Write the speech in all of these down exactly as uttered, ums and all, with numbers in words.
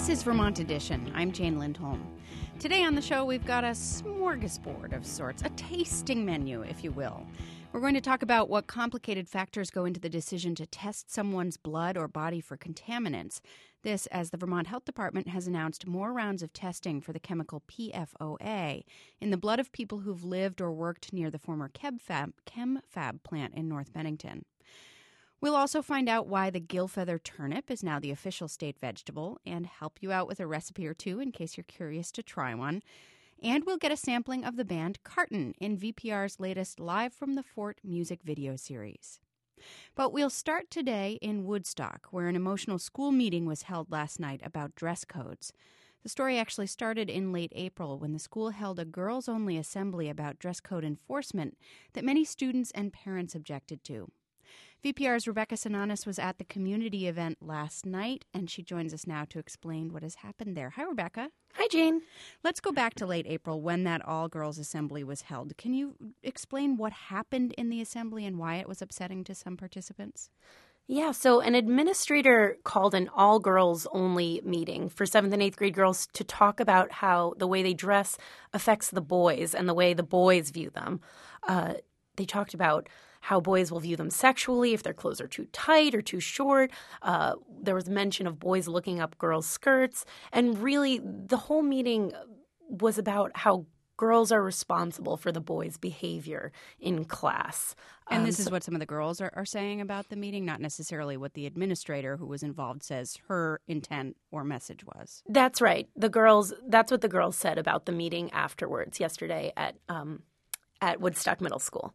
This is Vermont Edition. I'm Jane Lindholm. Today on the show, we've got a smorgasbord of sorts, a tasting menu, if you will. We're going to talk about what complicated factors go into the decision to test someone's blood or body for contaminants. This, as the Vermont Health Department has announced more rounds of testing for the chemical P F O A in the blood of people who've lived or worked near the former ChemFab, ChemFab plant in North Bennington. We'll also find out why the gillfeather turnip is now the official state vegetable and help you out with a recipe or two in case you're curious to try one. And we'll get a sampling of the band Carton in V P R's latest Live from the Fort music video series. But we'll start today in Woodstock, where an emotional school meeting was held last night about dress codes. The story actually started in late April when the school held a girls-only assembly about dress code enforcement that many students and parents objected to. V P R's Rebecca Sananes was at the community event last night, and she joins us now to explain what has happened there. Hi, Rebecca. Hi, Jane. Let's go back to late April when that all-girls assembly was held. Can you explain what happened in the assembly and why it was upsetting to some participants? Yeah, so an administrator called an all-girls-only meeting for seventh and eighth grade girls to talk about how the way they dress affects the boys and the way the boys view them. Uh, they talked about how boys will view them sexually if their clothes are too tight or too short. Uh, there was mention of boys looking up girls' skirts. And really, the whole meeting was about how girls are responsible for the boys' behavior in class. And um, this is so- what some of the girls are, are saying about the meeting, not necessarily what the administrator who was involved says her intent or message was. That's right. The girls, that's what the girls said about the meeting afterwards yesterday at um, at Woodstock Middle School.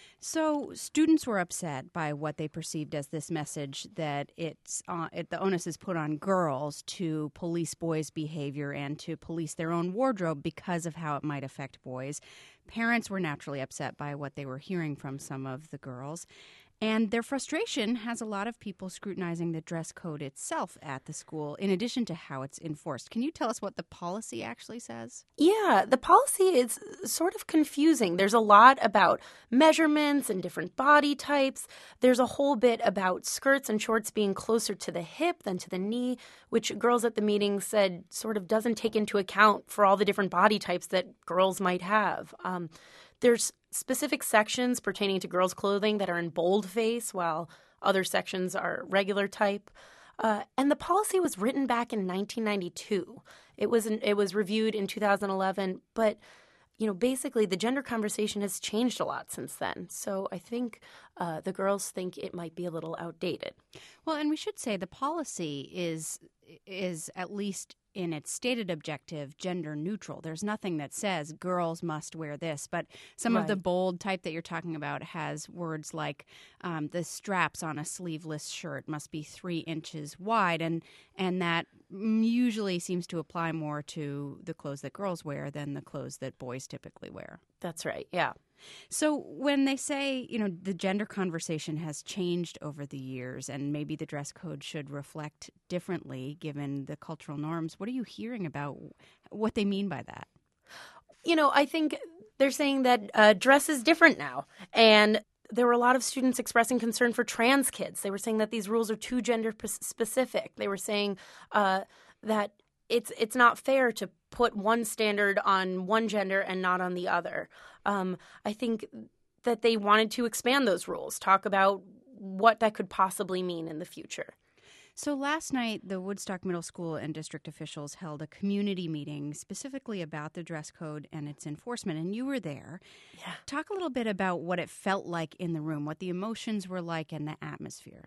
So students were upset by what they perceived as this message that it's uh, it, the onus is put on girls to police boys' behavior and to police their own wardrobe because of how it might affect boys. Parents were naturally upset by what they were hearing from some of the girls. And their frustration has a lot of people scrutinizing the dress code itself at the school, in addition to how it's enforced. Can you tell us what the policy actually says? Yeah, the policy is sort of confusing. There's a lot about measurements and different body types. There's a whole bit about skirts and shorts being closer to the hip than to the knee, which girls at the meeting said sort of doesn't take into account for all the different body types that girls might have. Um, there's specific sections pertaining to girls' clothing that are in boldface, while other sections are regular type. Uh, and the policy was written back in nineteen ninety-two. It was in, it was reviewed in two thousand eleven, but you know, basically the gender conversation has changed a lot since then. So I think uh, the girls think it might be a little outdated. Well, and we should say the policy is is at least in its stated objective, gender neutral. There's nothing that says girls must wear this, but some Right. of the bold type that you're talking about has words like um, the straps on a sleeveless shirt must be three inches wide, and and that usually seems to apply more to the clothes that girls wear than the clothes that boys typically wear. That's right, yeah. So when they say, you know, the gender conversation has changed over the years and maybe the dress code should reflect differently given the cultural norms, what are you hearing about what they mean by that? You know, I think they're saying that uh, dress is different now. And there were a lot of students expressing concern for trans kids. They were saying that these rules are too gender p- specific. They were saying uh, that it's it's not fair to put one standard on one gender and not on the other. Um, I think that they wanted to expand those rules, talk about what that could possibly mean in the future. So last night, the Woodstock Middle School and district officials held a community meeting specifically about the dress code and its enforcement, and you were there. Yeah. Talk a little bit about what it felt like in the room, what the emotions were like and the atmosphere.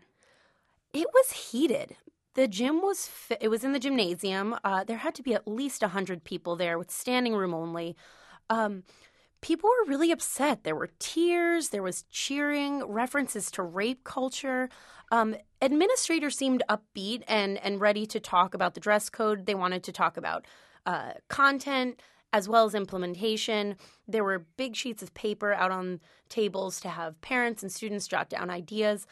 It was heated. The gym was, fi- it was in the gymnasium. Uh, there had to be at least one hundred people there with standing room only. Um, people were really upset. There were tears, there was cheering, references to rape culture. Um, administrators seemed upbeat and, and ready to talk about the dress code. They wanted to talk about uh, content as well as implementation. There were big sheets of paper out on tables to have parents and students jot down ideas.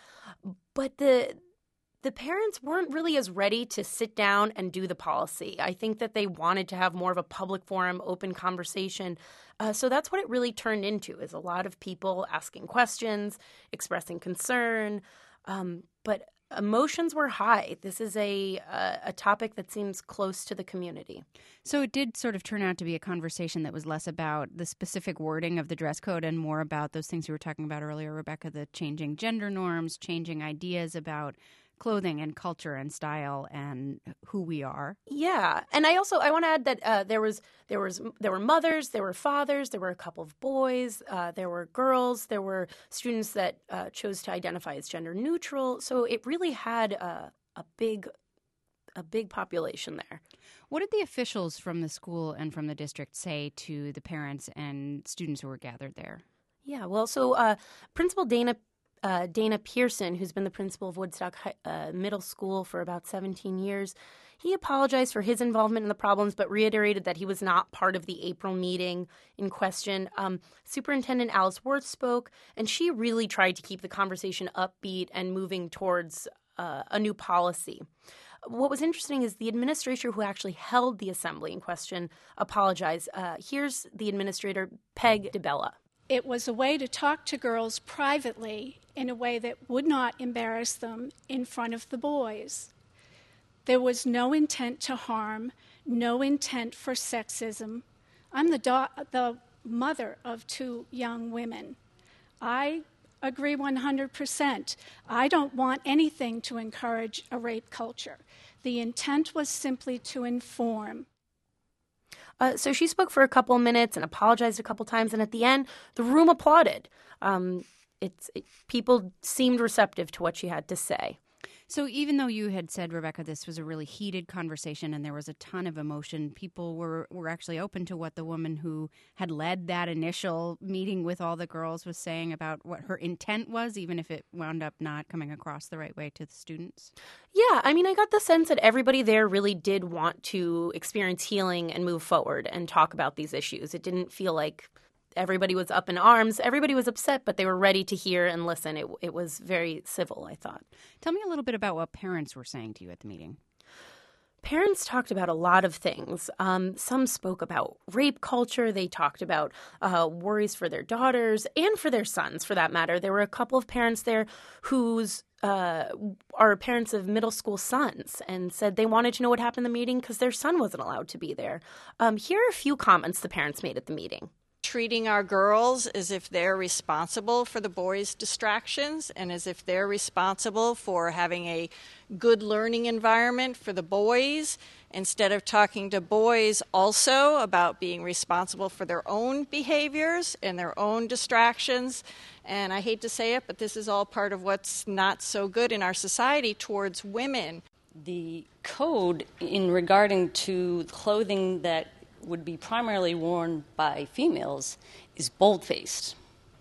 But the the parents weren't really as ready to sit down and do the policy. I think that they wanted to have more of a public forum, open conversation. Uh, so that's what it really turned into, is a lot of people asking questions, expressing concern. Um, but emotions were high. This is a, a a topic that seems close to the community. So it did sort of turn out to be a conversation that was less about the specific wording of the dress code and more about those things you were talking about earlier, Rebecca, the changing gender norms, changing ideas about clothing and culture and style and who we are. Yeah, and I also I want to add that uh, there was there was there were mothers, there were fathers, there were a couple of boys, uh, there were girls, there were students that uh, chose to identify as gender neutral. So it really had a, a big a big population there. What did the officials from the school and from the district say to the parents and students who were gathered there? Yeah, well, so uh, Principal Dana. Uh, Dana Pearson, who's been the principal of Woodstock uh, Middle School for about seventeen years, he apologized for his involvement in the problems, but reiterated that he was not part of the April meeting in question. Um, Superintendent Alice Worth spoke, and she really tried to keep the conversation upbeat and moving towards uh, a new policy. What was interesting is the administrator who actually held the assembly in question apologized. Uh, here's the administrator, Peg DeBella. It was a way to talk to girls privately in a way that would not embarrass them in front of the boys. There was no intent to harm, no intent for sexism. I'm the, do- the mother of two young women. I agree one hundred percent. I don't want anything to encourage a rape culture. The intent was simply to inform. Uh, so she spoke for a couple minutes and apologized a couple times, and at the end, the room applauded. Um, it's it, people seemed receptive to what she had to say. So even though you had said, Rebecca, this was a really heated conversation and there was a ton of emotion, people were, were actually open to what the woman who had led that initial meeting with all the girls was saying about what her intent was, even if it wound up not coming across the right way to the students? Yeah, I mean, I got the sense that everybody there really did want to experience healing and move forward and talk about these issues. It didn't feel like everybody was up in arms. Everybody was upset, but they were ready to hear and listen. It, it was very civil, I thought. Tell me a little bit about what parents were saying to you at the meeting. Parents talked about a lot of things. Um, some spoke about rape culture. They talked about uh, worries for their daughters and for their sons, for that matter. There were a couple of parents there whose uh, are parents of middle school sons and said they wanted to know what happened in the meeting because their son wasn't allowed to be there. Um, here are a few comments the parents made at the meeting. Treating our girls as if they're responsible for the boys' distractions and as if they're responsible for having a good learning environment for the boys, instead of talking to boys also about being responsible for their own behaviors and their own distractions. And I hate to say it, but this is all part of what's not so good in our society towards women. The code in regarding to clothing that would be primarily worn by females is bold-faced.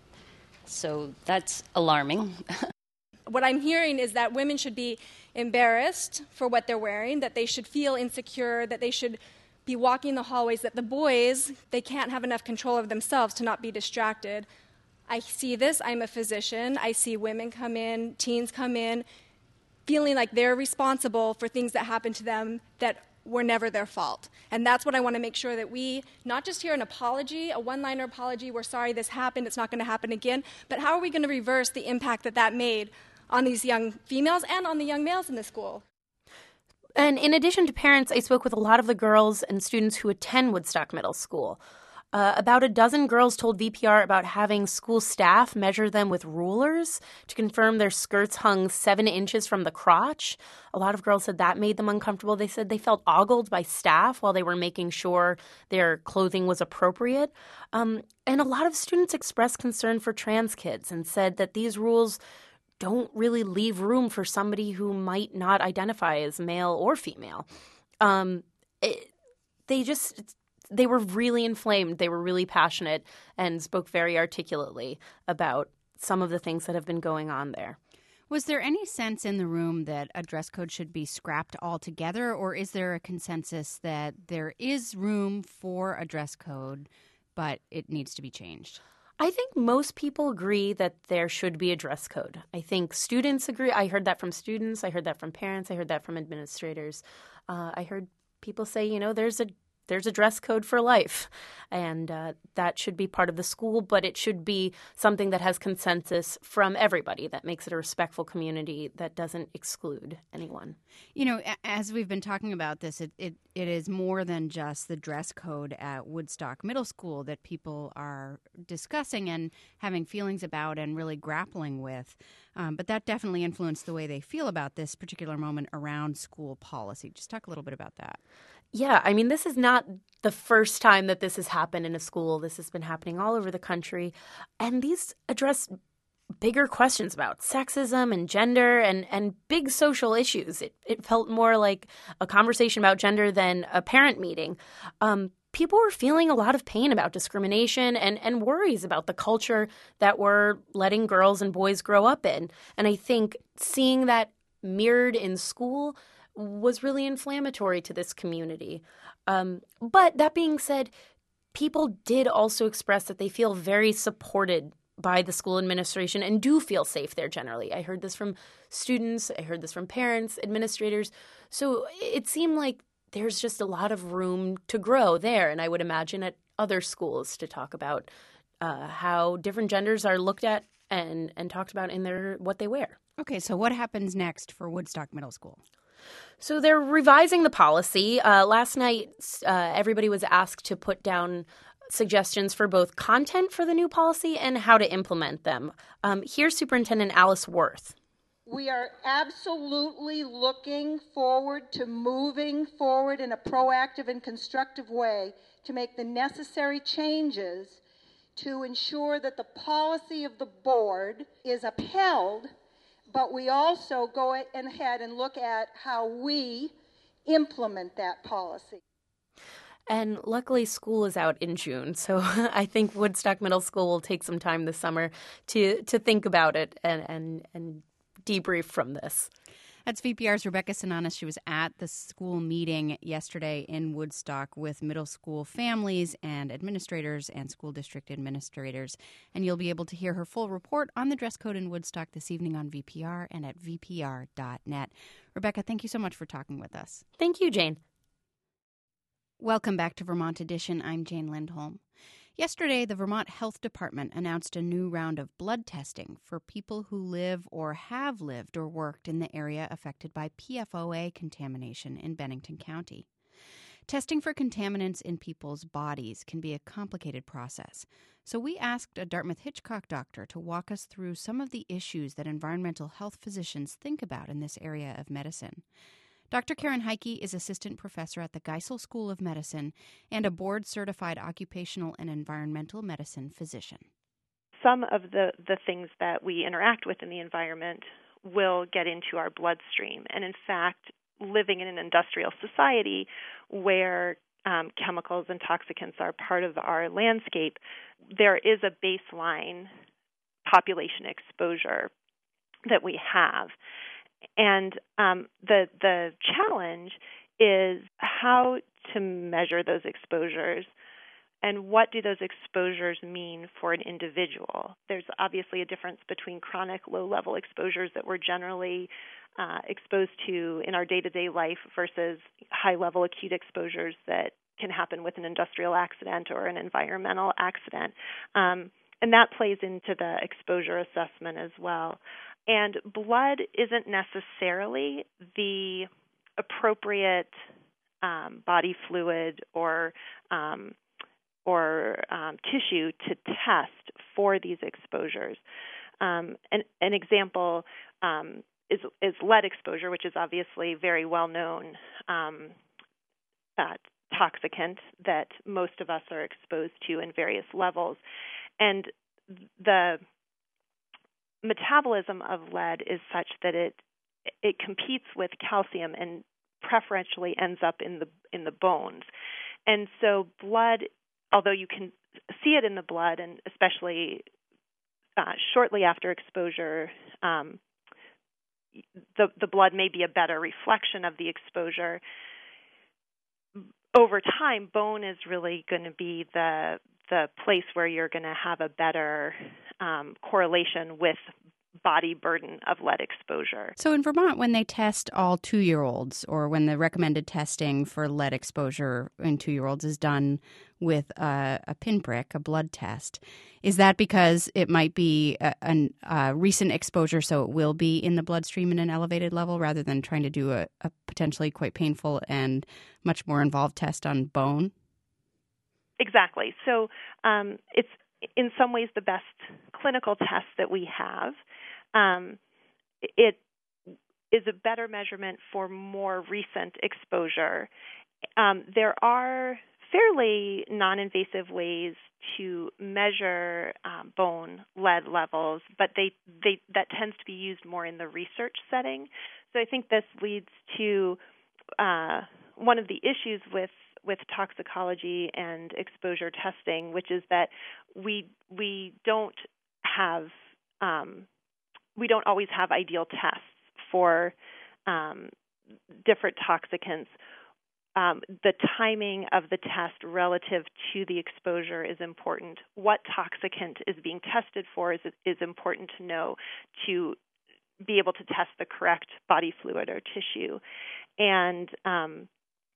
So that's alarming. What I'm hearing is that women should be embarrassed for what they're wearing, that they should feel insecure, that they should be walking the hallways, that the boys, they can't have enough control of themselves to not be distracted. I see this. I'm a physician. I see women come in, teens come in, feeling like they're responsible for things that happen to them that were never their fault. And that's what I want to make sure that we not just hear an apology, a one-liner apology, we're sorry this happened, it's not going to happen again, but how are we going to reverse the impact that that made on these young females and on the young males in the school? And in addition to parents, I spoke with a lot of the girls and students who attend Woodstock Middle School. Uh, about a dozen girls told V P R about having school staff measure them with rulers to confirm their skirts hung seven inches from the crotch. A lot of girls said that made them uncomfortable. They said they felt ogled by staff while they were making sure their clothing was appropriate. Um, and a lot of students expressed concern for trans kids and said that these rules don't really leave room for somebody who might not identify as male or female. Um, it, they just... They were really inflamed. They were really passionate and spoke very articulately about some of the things that have been going on there. Was there any sense in the room that a dress code should be scrapped altogether, or is there a consensus that there is room for a dress code, but it needs to be changed? I think most people agree that there should be a dress code. I think students agree. I heard that from students. I heard that from parents. I heard that from administrators. Uh, I heard people say, you know, there's a there's a dress code for life, and uh, that should be part of the school, but it should be something that has consensus from everybody, that makes it a respectful community that doesn't exclude anyone. You know, as we've been talking about this, it, it, it is more than just the dress code at Woodstock Middle School that people are discussing and having feelings about and really grappling with. Um, but that definitely influenced the way they feel about this particular moment around school policy. Just talk a little bit about that. Yeah, I mean, this is not the first time that this has happened in a school. This has been happening all over the country. And these address bigger questions about sexism and gender and, and big social issues. It, it felt more like a conversation about gender than a parent meeting. Um, people were feeling a lot of pain about discrimination and, and worries about the culture that we're letting girls and boys grow up in. And I think seeing that mirrored in school was really inflammatory to this community. Um, but that being said, people did also express that they feel very supported by the school administration and do feel safe there generally. I heard this from students. I heard this from parents, administrators. So it seemed like there's just a lot of room to grow there. And I would imagine at other schools to talk about uh, how different genders are looked at and, and talked about in their what they wear. Okay, so what happens next for Woodstock Middle School? So they're revising the policy. Uh, last night, uh, everybody was asked to put down suggestions for both content for the new policy and how to implement them. Um, here's Superintendent Alice Worth. We are absolutely looking forward to moving forward in a proactive and constructive way to make the necessary changes to ensure that the policy of the board is upheld, but we also go ahead and look at how we implement that policy. And luckily, school is out in June, so I think Woodstock Middle School will take some time this summer to to think about it and and, and debrief from this. That's V P R's Rebecca Sananes. She was at the school meeting yesterday in Woodstock with middle school families and administrators and school district administrators. And you'll be able to hear her full report on the dress code in Woodstock this evening on V P R and at V P R dot net. Rebecca, thank you so much for talking with us. Thank you, Jane. Welcome back to Vermont Edition. I'm Jane Lindholm. Yesterday, the Vermont Health Department announced a new round of blood testing for people who live or have lived or worked in the area affected by P F O A contamination in Bennington County. Testing for contaminants in people's bodies can be a complicated process, so we asked a Dartmouth-Hitchcock doctor to walk us through some of the issues that environmental health physicians think about in this area of medicine. Doctor Karen Heike is assistant professor at the Geisel School of Medicine and a board-certified occupational and environmental medicine physician. Some of the, the things that we interact with in the environment will get into our bloodstream. And in fact, living in an industrial society where um, chemicals and toxicants are part of our landscape, there is a baseline population exposure that we have. And um, the the challenge is how to measure those exposures and what do those exposures mean for an individual. There's obviously a difference between chronic low-level exposures that we're generally uh, exposed to in our day-to-day life versus high-level acute exposures that can happen with an industrial accident or an environmental accident. Um, and that plays into the exposure assessment as well. And blood isn't necessarily the appropriate um, body fluid or um, or um, tissue to test for these exposures. Um, an, an example um, is, is lead exposure, which is obviously very well known um, uh, toxicant that most of us are exposed to in various levels, and the metabolism of lead is such that it it competes with calcium and preferentially ends up in the in the bones. And so blood, although you can see it in the blood, and especially uh, shortly after exposure, um, the the blood may be a better reflection of the exposure. Over time, bone is really going to be the the place where you're going to have a better um, correlation with body burden of lead exposure. So in Vermont, when they test all two-year-olds, or when the recommended testing for lead exposure in two-year-olds is done with a, a pinprick, a blood test, is that because it might be a, a, a recent exposure, so it will be in the bloodstream in an elevated level, rather than trying to do a, a potentially quite painful and much more involved test on bone? Exactly. So um, it's in some ways the best clinical test that we have. Um, it is a better measurement for more recent exposure. Um, there are fairly non-invasive ways to measure um, bone lead levels, but they, they that tends to be used more in the research setting. So I think this leads to uh, one of the issues with with toxicology and exposure testing, which is that we we don't have um, we don't always have ideal tests for um, different toxicants. Um, the timing of the test relative to the exposure is important. What toxicant is being tested for is is important to know to be able to test the correct body fluid or tissue, and um,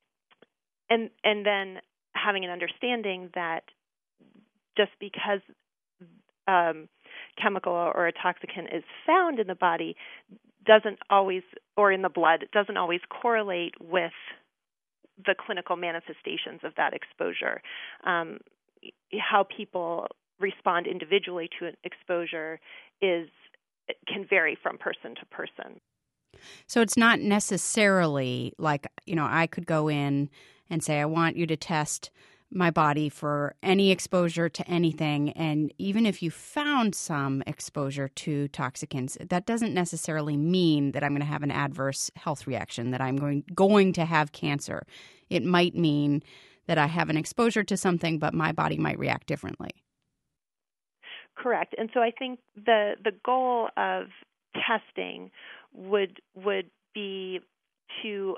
and and then having an understanding that just because um, chemical or a toxicant is found in the body doesn't always, or in the blood, doesn't always correlate with the clinical manifestations of that exposure. Um, how people respond individually to an exposure is can vary from person to person. So it's not necessarily like, you know, I could go in and say, I want you to test my body for any exposure to anything. And even if you found some exposure to toxicants, that doesn't necessarily mean that I'm going to have an adverse health reaction, that I'm going, going to have cancer. It might mean that I have an exposure to something, but my body might react differently. Correct. And so I think the the goal of testing would would be to,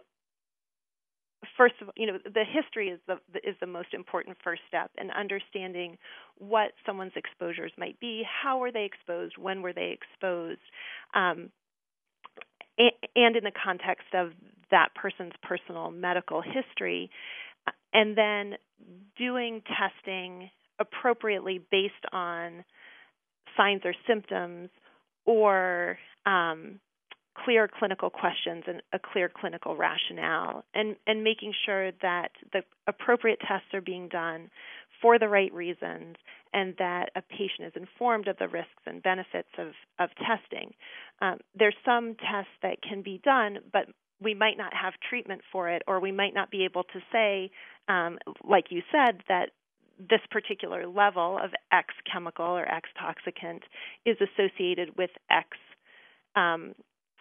first of all, you know, the history is the is the most important first step in understanding what someone's exposures might be, how were they exposed, when were they exposed, um, and, and in the context of that person's personal medical history, and then doing testing appropriately based on signs or symptoms or um, clear clinical questions and a clear clinical rationale, and, and making sure that the appropriate tests are being done for the right reasons and that a patient is informed of the risks and benefits of, of testing. Um, there's some tests that can be done, but we might not have treatment for it, or we might not be able to say, um, like you said, that this particular level of X chemical or X toxicant is associated with X um,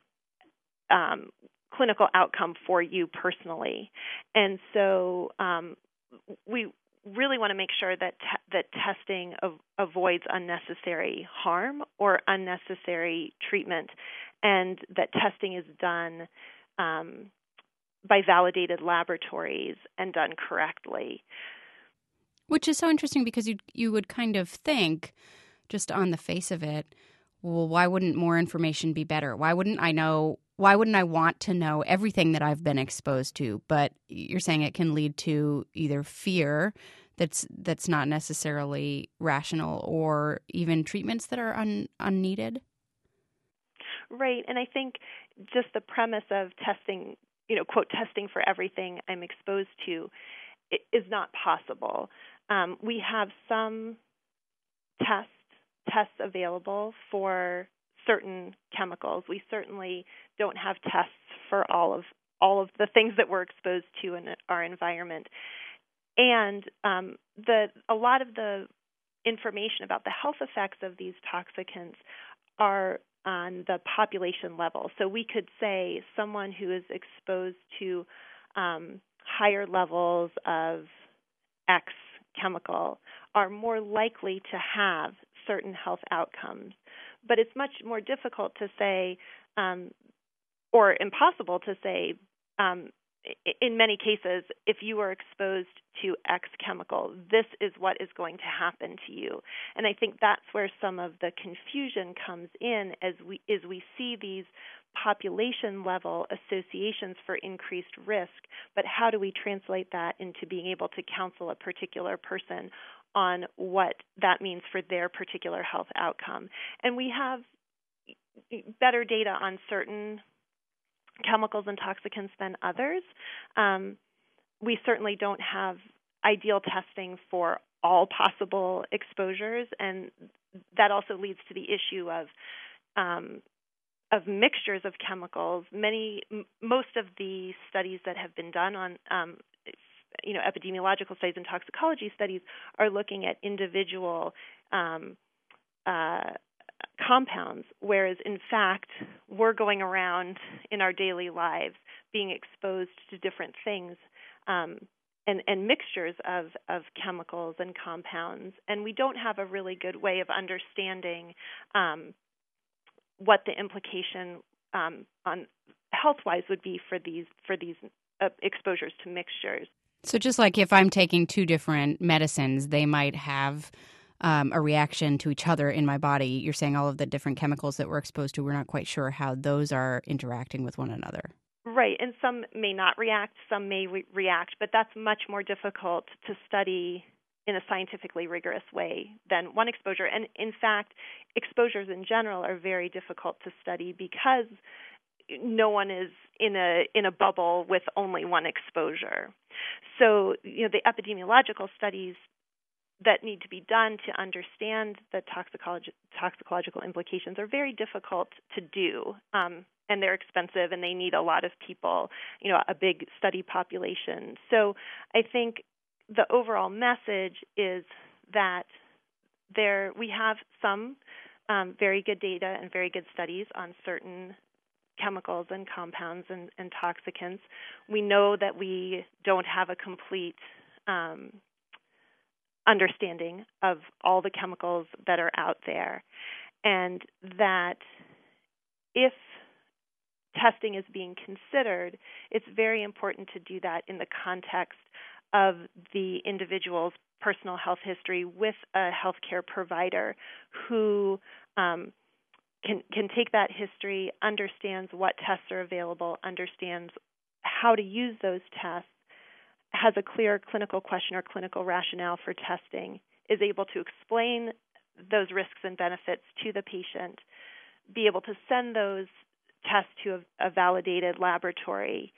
um, clinical outcome for you personally. And so um, we really want to make sure that te- that testing av- avoids unnecessary harm or unnecessary treatment, and that testing is done um, by validated laboratories and done correctly. Which is so interesting, because you you would kind of think, just on the face of it, well, why wouldn't more information be better? Why wouldn't I know? Why wouldn't I want to know everything that I've been exposed to? But you're saying it can lead to either fear that's that's not necessarily rational, or even treatments that are un, unneeded. Right, and I think just the premise of testing, you know, quote, testing for everything I'm exposed to, is not possible. Um, we have some tests tests available for certain chemicals. We certainly don't have tests for all of all of the things that we're exposed to in our environment. And um, the a lot of the information about the health effects of these toxicants are on the population level. So we could say someone who is exposed to um, higher levels of X chemical are more likely to have certain health outcomes. But it's much more difficult to say, um, or impossible to say, um, in many cases, if you are exposed to X chemical, this is what is going to happen to you. And I think that's where some of the confusion comes in as we as we see these population level associations for increased risk, but how do we translate that into being able to counsel a particular person on what that means for their particular health outcome? And we have better data on certain chemicals and toxicants than others. Um, we certainly don't have ideal testing for all possible exposures, and that also leads to the issue of um, of mixtures of chemicals. Many, m- most of the studies that have been done on, um, you know, epidemiological studies and toxicology studies are looking at individual um, uh, compounds, whereas in fact we're going around in our daily lives being exposed to different things um, and, and mixtures of, of chemicals and compounds, and we don't have a really good way of understanding um, what the implication um, on health-wise would be for these for these uh, exposures to mixtures. So just like if I'm taking two different medicines, they might have Um, a reaction to each other in my body. You're saying all of the different chemicals that we're exposed to, we're not quite sure how those are interacting with one another. Right, and some may not react, some may re- react, but that's much more difficult to study in a scientifically rigorous way than one exposure. And in fact, exposures in general are very difficult to study because no one is in a in a bubble with only one exposure. So, you know, the epidemiological studies that need to be done to understand the toxicology, toxicological implications are very difficult to do, um, and they're expensive, and they need a lot of people, you know, a big study population. So I think the overall message is that there we have some um, very good data and very good studies on certain chemicals and compounds and, and toxicants. We know that we don't have a complete um, understanding of all the chemicals that are out there, and that if testing is being considered, it's very important to do that in the context of the individual's personal health history with a healthcare provider who um, can can take that history, understands what tests are available, understands how to use those tests, has a clear clinical question or clinical rationale for testing, is able to explain those risks and benefits to the patient, be able to send those tests to a, a validated laboratory,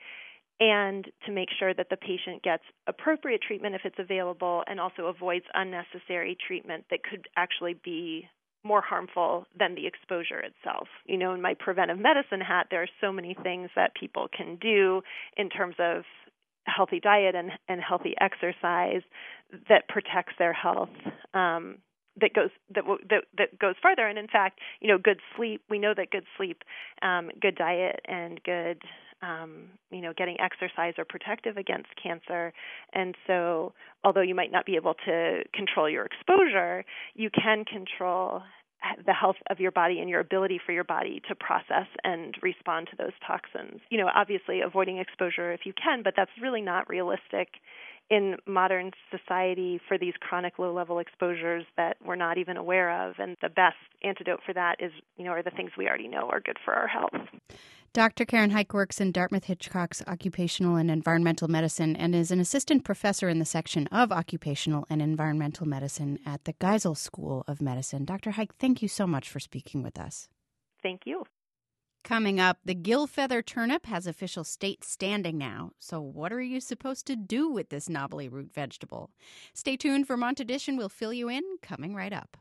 and to make sure that the patient gets appropriate treatment if it's available and also avoids unnecessary treatment that could actually be more harmful than the exposure itself. You know, in my preventive medicine hat, there are so many things that people can do in terms of healthy diet and, and healthy exercise that protects their health. Um, that goes that, that that goes further. And in fact, you know, good sleep. We know that good sleep, um, good diet, and good um, you know, getting exercise are protective against cancer. And so, although you might not be able to control your exposure, you can control the health of your body and your ability for your body to process and respond to those toxins. You know, obviously avoiding exposure if you can, but that's really not realistic in modern society for these chronic low-level exposures that we're not even aware of. And the best antidote for that is, you know, are the things we already know are good for our health. Doctor Karen Heik works in Dartmouth-Hitchcock's Occupational and Environmental Medicine and is an assistant professor in the section of Occupational and Environmental Medicine at the Geisel School of Medicine. Doctor Heik, thank you so much for speaking with us. Thank you. Coming up, the gill feather turnip has official state standing now. So what are you supposed to do with this knobbly root vegetable? Stay tuned. Vermont Edition will fill you in, coming right up.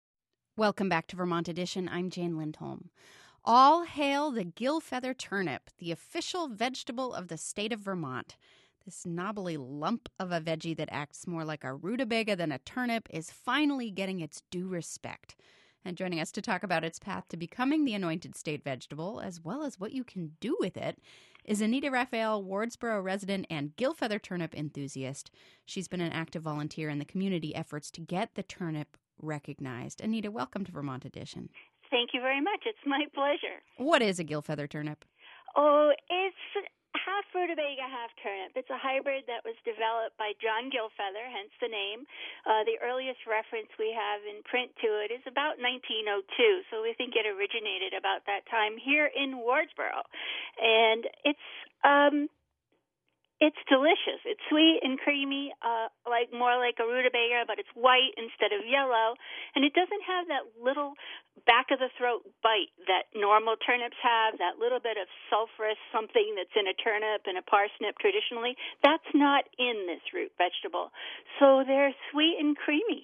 Welcome back to Vermont Edition. I'm Jane Lindholm. All hail the gill feather turnip, the official vegetable of the state of Vermont. This knobbly lump of a veggie that acts more like a rutabaga than a turnip is finally getting its due respect. And joining us to talk about its path to becoming the anointed state vegetable, as well as what you can do with it, is Anita Raphael, Wardsboro resident and gill feather turnip enthusiast. She's been an active volunteer in the community efforts to get the turnip recognized. Anita, welcome to Vermont Edition. Thank you very much. It's my pleasure. What is a gill feather turnip? Oh, it's half rutabaga half turnip. It's a hybrid that was developed by John Gilfeather, hence the name. Uh, the earliest reference we have in print to it is about nineteen oh two, so we think it originated about that time here in Wardsboro. And it's um, it's delicious. It's sweet and creamy, uh, like more like a rutabaga, but it's white instead of yellow, and it doesn't have that little back of the throat bite that normal turnips have, that little bit of sulfurous something that's in a turnip and a parsnip traditionally. That's not in this root vegetable. So they're sweet and creamy.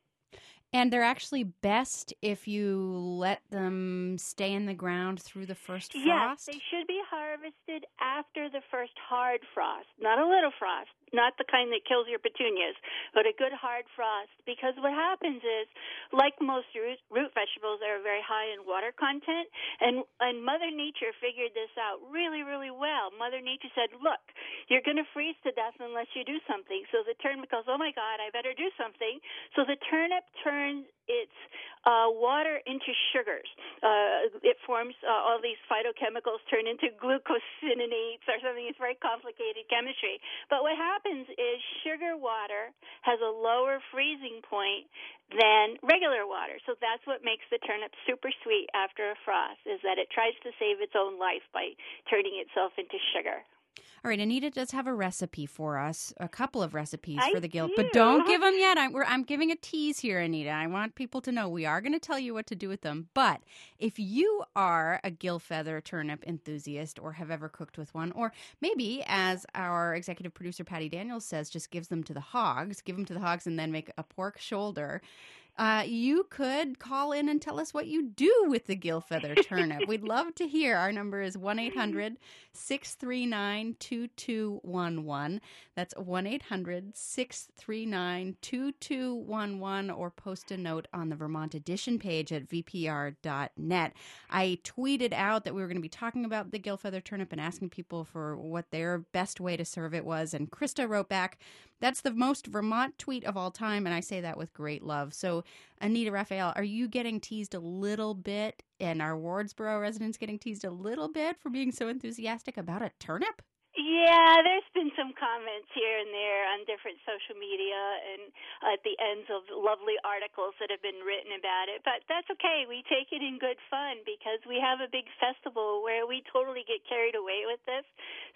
And they're actually best if you let them stay in the ground through the first frost? Yes, they should be harvested after the first hard frost, not a little frost, not the kind that kills your petunias, but a good hard frost. Because what happens is, like most root, root vegetables, they're very high in water content, and, and Mother Nature figured this out really, really well. Mother Nature said, look, you're going to freeze to death unless you do something. So the turnip goes, oh my God, I better do something. So the turnip turns its uh, water into sugars. Uh, it forms uh, all these phytochemicals turn into glucosinonates or something. It's very complicated chemistry. But what happens is sugar water has a lower freezing point than regular water. So that's what makes the turnip super sweet after a frost, is that it tries to save its own life by turning itself into sugar. All right, Anita does have a recipe for us, a couple of recipes I for the gill, do. but don't give them yet. I'm, we're, I'm giving a tease here, Anita. I want people to know we are going to tell you what to do with them. But if you are a gill feather turnip enthusiast or have ever cooked with one, or maybe, as our executive producer Patty Daniels says, just gives them to the hogs, give them to the hogs and then make a pork shoulder, Uh, you could call in and tell us what you do with the gill feather turnip. We'd love to hear. Our number is one eight hundred six three nine two two one one. That's one eight hundred six three nine two two one one, or post a note on the Vermont Edition page at v p r dot net. I tweeted out that we were going to be talking about the gill feather turnip and asking people for what their best way to serve it was. And Krista wrote back, that's the most Vermont tweet of all time, and I say that with great love. So, Anita Raphael, are you getting teased a little bit, and our Wardsboro residents getting teased a little bit for being so enthusiastic about a turnip? Yeah, there's been some comments here and there on different social media and at the ends of lovely articles that have been written about it. But that's okay. We take it in good fun because we have a big festival where we totally get carried away with this.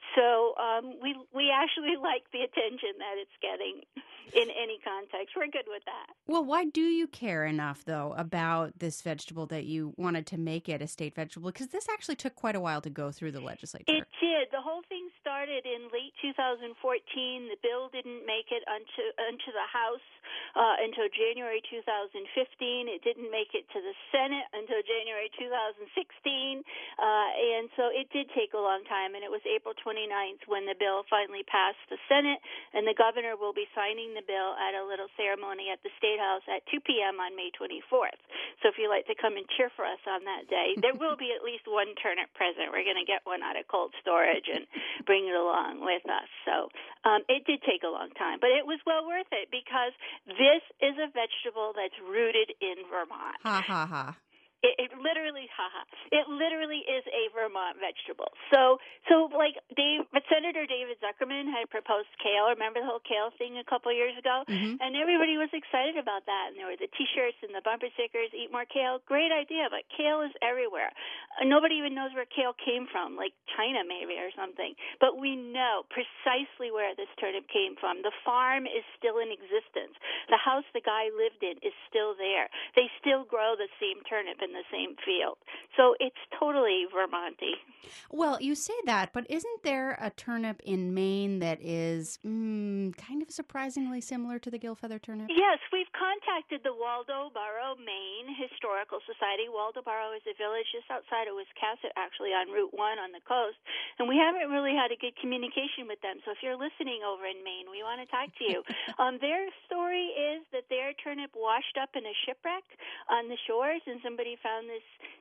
So um, we we actually like the attention that it's getting in any context. We're good with that. Well, why do you care enough, though, about this vegetable that you wanted to make it a state vegetable? Because this actually took quite a while to go through the legislature. It did. The whole thing started in late two thousand fourteen. The bill didn't make it onto, onto the House uh, until January two thousand fifteen. It didn't make it to the Senate until January two thousand sixteen. Uh, and so it did take a long time, and it was April twenty-ninth when the bill finally passed the Senate, and the governor will be signing the bill at a little ceremony at the State House at two p.m. on May twenty-fourth. So if you'd like to come and cheer for us on that day, there will be at least one turnip present. We're going to get one out of cold storage and bring it along with us. So um, it did take a long time, but it was well worth it because this is a vegetable that's rooted in Vermont. Ha, ha, ha. It, it literally, haha, it literally is a Vermont vegetable. So, so like Dave, Senator David Zuckerman had proposed kale. Remember the whole kale thing a couple of years ago? Mm-hmm. And everybody was excited about that. And there were the T-shirts and the bumper stickers, eat more kale. Great idea, but kale is everywhere. Uh, nobody even knows where kale came from, like China maybe or something. But we know precisely where this turnip came from. The farm is still in existence. The house the guy lived in is still there. They still grow the same turnip in the same field. So it's totally Vermonty. Well, you say that, but isn't there a turnip in Maine that is mm, kind of surprisingly similar to the gill feather turnip? Yes, we've contacted the Waldoboro, Maine Historical Society. Waldoboro is a village just outside of Wiscasset, actually on Route one on the coast, and we haven't really had a good communication with them. So if you're listening over in Maine, we want to talk to you. um, their story is that their turnip washed up in a shipwreck on the shores, and somebody found this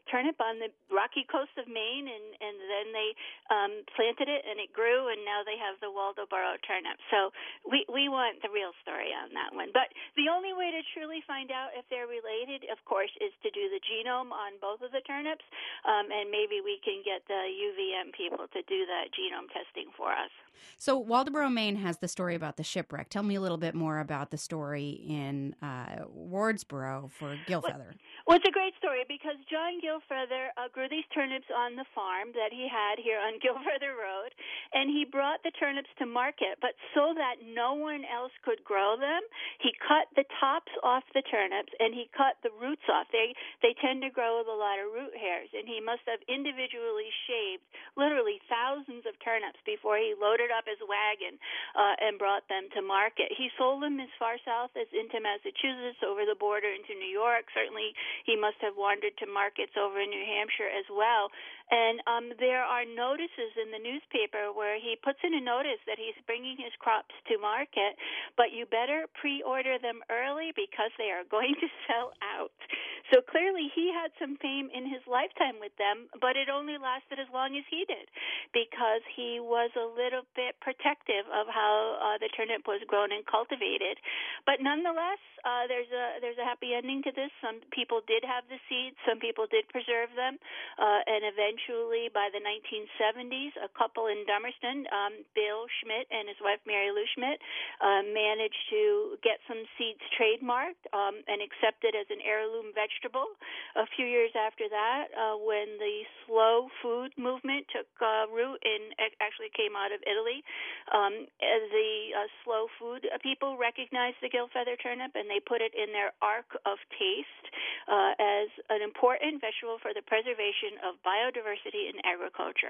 turnip on the rocky coast of Maine, and, and then they um, planted it, and it grew, and now they have the Waldoboro turnip. So we, we want the real story on that one. But the only way to truly find out if they're related, of course, is to do the genome on both of the turnips, um, and maybe we can get the U V M people to do that genome testing for us. So Waldoboro, Maine has the story about the shipwreck. Tell me a little bit more about the story in uh, Wardsboro for Gillfeather. Well, it's a great story because John Gillfeather uh, grew these turnips on the farm that he had here on Gillfeather Road, and he brought the turnips to market. But so that no one else could grow them, he cut the tops off the turnips and he cut the roots off. They they tend to grow with a lot of root hairs, and he must have individually shaved literally thousands of turnips before he loaded up his wagon uh, and brought them to market. He sold them as far south as into Massachusetts, over the border into New York. Certainly he must have wandered to markets over in New Hampshire as well. And um, there are notices in the newspaper where he puts in a notice that he's bringing his crops to market, but you better pre-order them early because they are going to sell out. So clearly he had some fame in his lifetime with them, but it only lasted as long as he did because he was a little bit protective of how uh, the turnip was grown and cultivated. But nonetheless, uh, there's a there's a happy ending to this. Some people did have the seeds. Some people did preserve them. Uh, and eventually, by the nineteen seventies, a couple in Dummerston, um, Bill Schmidt and his wife Mary Lou Schmidt, uh, managed to get some seeds trademarked um, and accepted as an heirloom vegetable. A few years after that, uh, when the slow food movement took uh, root and actually came out of Italy, um, the uh, slow food people recognized the Gillfeather turnip, and they put it in their arc of taste uh, as an important vegetable for the preservation of biodiversity in agriculture.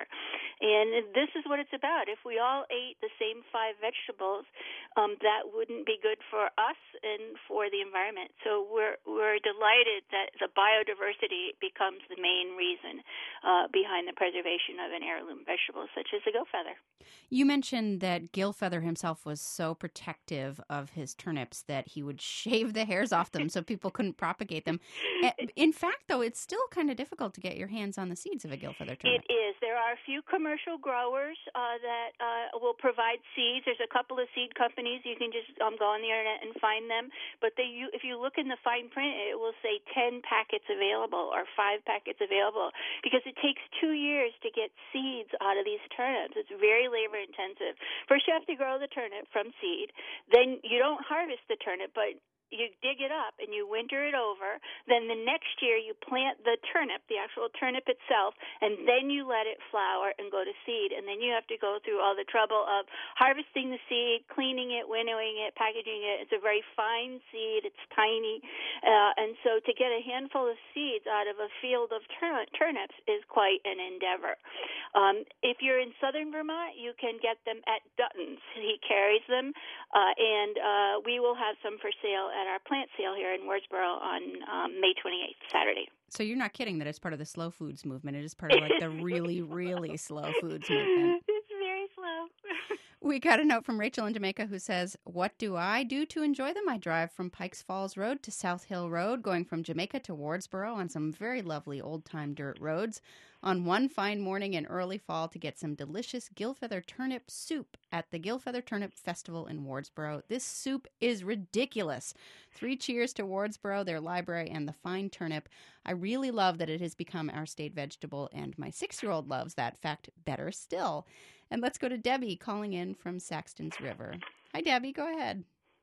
And this is what it's about. If we all ate the same five vegetables, um, that wouldn't be good for us and for the environment. So we're we're delighted that the biodiversity becomes the main reason uh, behind the preservation of an heirloom vegetable such as the Gillfeather. You mentioned that Gillfeather himself was so protective of his turnips that he would shave the hairs off them so people couldn't propagate them. In fact, though, it's still kind of difficult to get your hands on the seeds of a Gillfeather turnip. It is. There are a few commercial growers uh, that uh, will provide seeds. There's a couple of seed companies. You can just um, go on the internet and find them. But they, you, if you look in the fine print, it will say ten packets available or five packets available because it takes two years to get seeds out of these turnips. It's very labor intensive. First, you have to grow the turnip from seed. Then you don't harvest the turnip, but you dig it up and you winter it over. Then the next year you plant the turnip, the actual turnip itself, and then you let it flower and go to seed. And then you have to go through all the trouble of harvesting the seed, cleaning it, winnowing it, packaging it. It's a very fine seed. It's tiny. Uh, and so to get a handful of seeds out of a field of tur- turnips is quite an endeavor. Um, if you're in southern Vermont, you can get them at Dutton's. He carries them, uh, and uh, we will have some for sale at our plant sale here in Wardsboro on um, May twenty-eighth, Saturday. So you're not kidding that it's part of the slow foods movement. It is part of like the really, really slow foods movement. It's very slow. We got a note from Rachel in Jamaica who says, what do I do to enjoy them? I drive from Pikes Falls Road to South Hill Road, going from Jamaica to Wardsboro on some very lovely old-time dirt roads. On one fine morning in early fall to get some delicious Gillfeather turnip soup at the Gillfeather Turnip Festival in Wardsboro. This soup is ridiculous. Three cheers to Wardsboro, their library, and the fine turnip. I really love that it has become our state vegetable, and my six-year-old loves that fact better still. And let's go to Debbie calling in from Saxton's River. Hi, Debbie. Go ahead.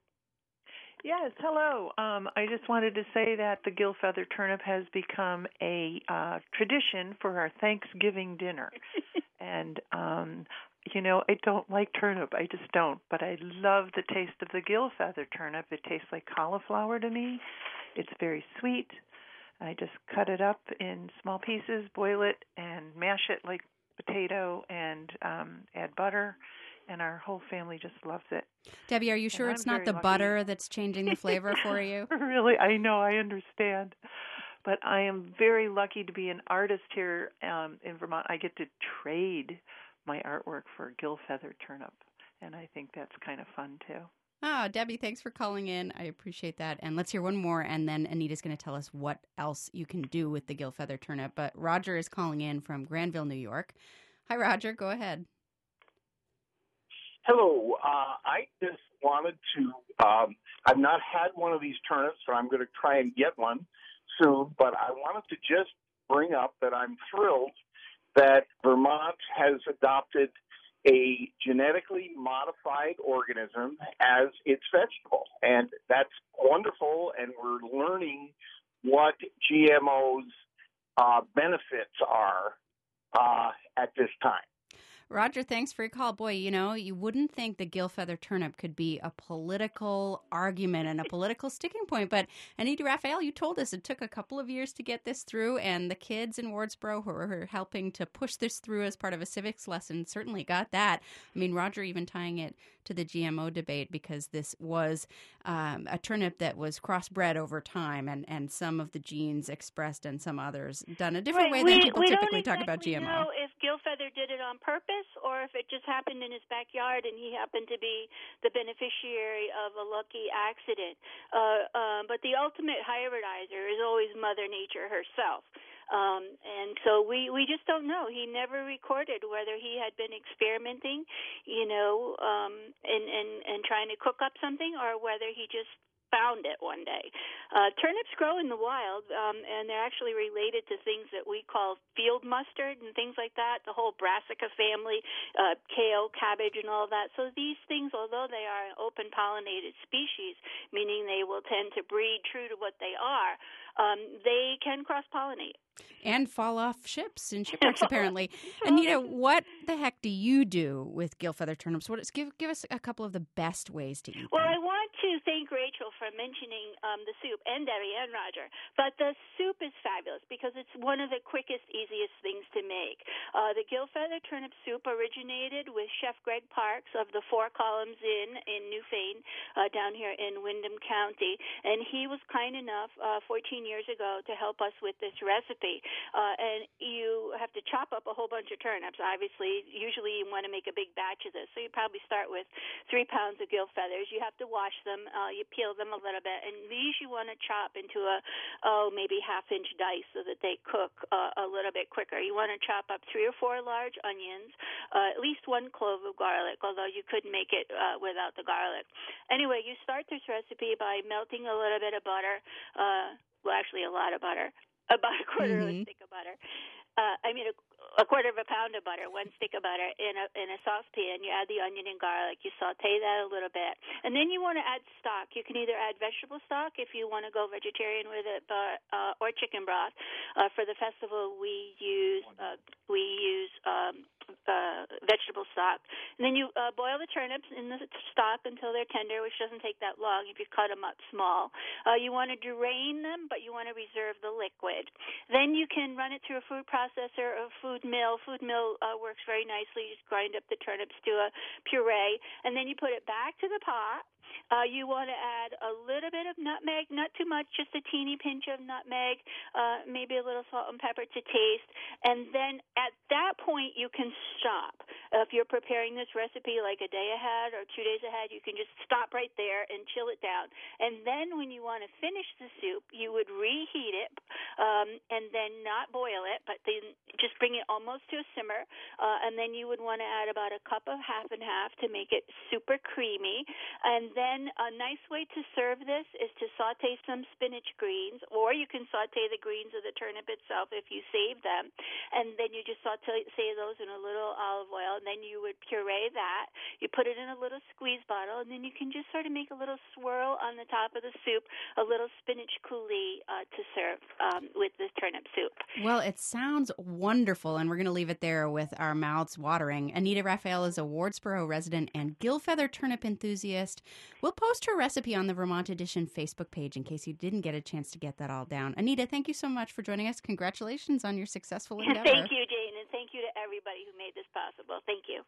Yes, hello. Um, I just wanted to say that the Gillfeather turnip has become a uh, tradition for our Thanksgiving dinner. and, um, you know, I don't like turnip. I just don't. But I love the taste of the Gillfeather turnip. It tastes like cauliflower to me. It's very sweet. I just cut it up in small pieces, boil it, and mash it like potato and um, add butter. And our whole family just loves it. Debbie, are you sure and it's I'm not the lucky. butter that's changing the flavor for you? Really, I know, I understand. But I am very lucky to be an artist here um, in Vermont. I get to trade my artwork for Gillfeather turnip, and I think that's kind of fun, too. Oh, Debbie, thanks for calling in. I appreciate that. And let's hear one more, and then Anita's going to tell us what else you can do with the gill feather turnip. But Roger is calling in from Granville, New York. Hi, Roger. Go ahead. Hello. Uh, I just wanted to, um, I've not had one of these turnips, so I'm going to try and get one soon, but I wanted to just bring up that I'm thrilled that Vermont has adopted a genetically modified organism as its vegetable. And that's wonderful, and we're learning what G M O's uh, benefits are uh, at this time. Roger, thanks for your call. Boy, you know, you wouldn't think the gill feather turnip could be a political argument and a political sticking point, but Anita Raphael, you told us it took a couple of years to get this through, and the kids in Wardsboro who are helping to push this through as part of a civics lesson certainly got that. I mean, Roger even tying it to the G M O debate because this was um, a turnip that was crossbred over time, and, and some of the genes expressed and some others done a different right. way than we, people we typically don't talk about G M O. We don't know if Gillfeather did it on purpose or if it just happened in his backyard and he happened to be the beneficiary of a lucky accident. Uh, um, but the ultimate hybridizer is always Mother Nature herself. Um, and so we, we just don't know. He never recorded whether he had been experimenting, you know, um, and, and, and trying to cook up something or whether he just found it one day. Uh, turnips grow in the wild, um, and they're actually related to things that we call field mustard and things like that, the whole brassica family, uh, kale, cabbage, and all that. So these things, although they are an open-pollinated species, meaning they will tend to breed true to what they are, um, they can cross-pollinate. And fall off ships in shipwrecks, apparently. Anita, what the heck do you do with gill feather turnips? What is, give give us a couple of the best ways to eat well, them. I want to thank Rachel for mentioning um, the soup, and Debbie and Roger. But the soup is fabulous because it's one of the quickest, easiest things to make. Uh, the gill feather turnip soup originated with Chef Greg Parks of the Four Columns Inn in Newfane, uh, down here in Windham County. And he was kind enough uh, fourteen years ago to help us with this recipe. Uh, and you have to chop up a whole bunch of turnips. Obviously, usually you want to make a big batch of this, so you probably start with three pounds of gill feathers. You have to wash them. Uh, you peel them a little bit, and these you want to chop into a, oh, maybe half-inch dice so that they cook uh, a little bit quicker. You want to chop up three or four large onions, uh, at least one clove of garlic, although you could make it uh, without the garlic. Anyway, you start this recipe by melting a little bit of butter, uh, well, actually a lot of butter, about a quarter mm-hmm. of a stick of butter. Uh, I mean, a, a quarter of a pound of butter, one stick of butter in a in a saucepan. You add the onion and garlic. You saute that a little bit, and then you want to add stock. You can either add vegetable stock if you want to go vegetarian with it, but uh, or chicken broth. Uh, for the festival, we use uh, we use um, uh, vegetable stock, and then you uh, boil the turnips in the stock until they're tender, which doesn't take that long if you cut them up small. Uh, you want to drain them, but you want to reserve the liquid. Then you can run it through a food processor or food mill. Food mill uh, works very nicely. You just grind up the turnips to a puree, and then you put it back to the pot. Uh, you want to add a little bit of nutmeg, not too much, just a teeny pinch of nutmeg, uh, maybe a little salt and pepper to taste. And then at that point, you can stop. Uh, if you're preparing this recipe like a day ahead or two days ahead, you can just stop right there and chill it down. And then when you want to finish the soup, you would reheat it um, and then not boil it, but then just bring it almost to a simmer. Uh, and then you would want to add about a cup of half and half to make it super creamy. And then Then a nice way to serve this is to saute some spinach greens, or you can saute the greens of the turnip itself if you save them, and then you just saute those in a little olive oil, and then you would puree that. You put it in a little squeeze bottle, and then you can just sort of make a little swirl on the top of the soup, a little spinach coulis uh, to serve um, with this turnip soup. Well, it sounds wonderful, and we're going to leave it there with our mouths watering. Anita Raphael is a Wardsboro resident and gill feather turnip enthusiast. We'll post her recipe on the Vermont Edition Facebook page in case you didn't get a chance to get that all down. Anita, thank you so much for joining us. Congratulations on your successful endeavor. Thank you, Jane, and thank you to everybody who made this possible. Thank you.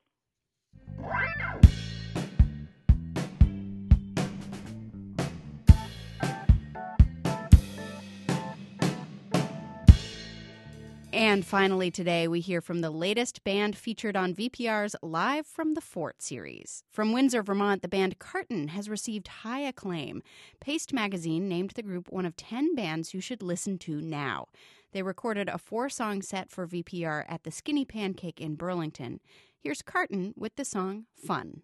And finally today, we hear from the latest band featured on V P R's Live from the Fort series. From Windsor, Vermont, the band Carton has received high acclaim. Paste magazine named the group one of ten bands you should listen to now. They recorded a four-song set for V P R at the Skinny Pancake in Burlington. Here's Carton with the song Fun.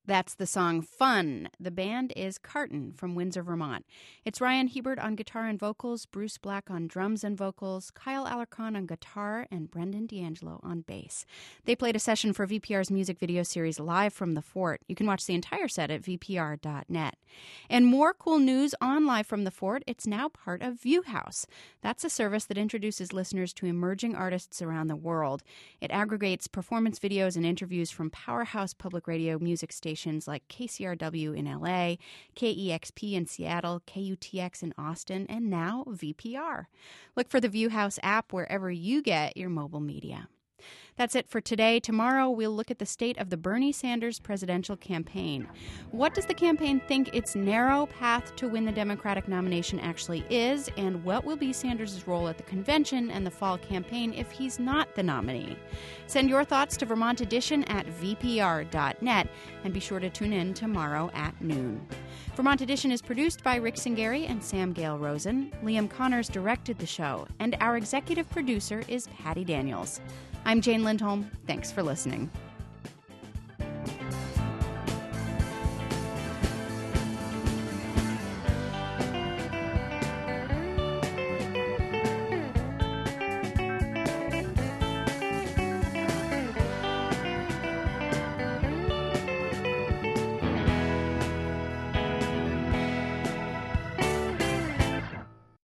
That's the song Fun. The band is Carton from Windsor, Vermont. It's Ryan Hebert on guitar and vocals, Bruce Black on drums and vocals, Kyle Alarcon on guitar, and Brendan D'Angelo on bass. They played a session for V P R's music video series Live from the Fort. You can watch the entire set at v p r dot net. And more cool news on Live from the Fort. It's now part of Viewhouse. That's a service that introduces listeners to emerging artists around the world. It aggregates performance videos and interviews from powerhouse public radio music stations like K C R W in L A, K E X P in Seattle, K U T X in Austin, and now V P R. Look for the Viewhouse app wherever you get your mobile media. That's it for today. Tomorrow, we'll look at the state of the Bernie Sanders presidential campaign. What does the campaign think its narrow path to win the Democratic nomination actually is, and what will be Sanders' role at the convention and the fall campaign if he's not the nominee? Send your thoughts to Vermont Edition at v p r dot net, and be sure to tune in tomorrow at noon. Vermont Edition is produced by Rick Singari and Sam Gale Rosen. Liam Connors directed the show, and our executive producer is Patty Daniels. I'm Jane Lindholm. Thanks for listening.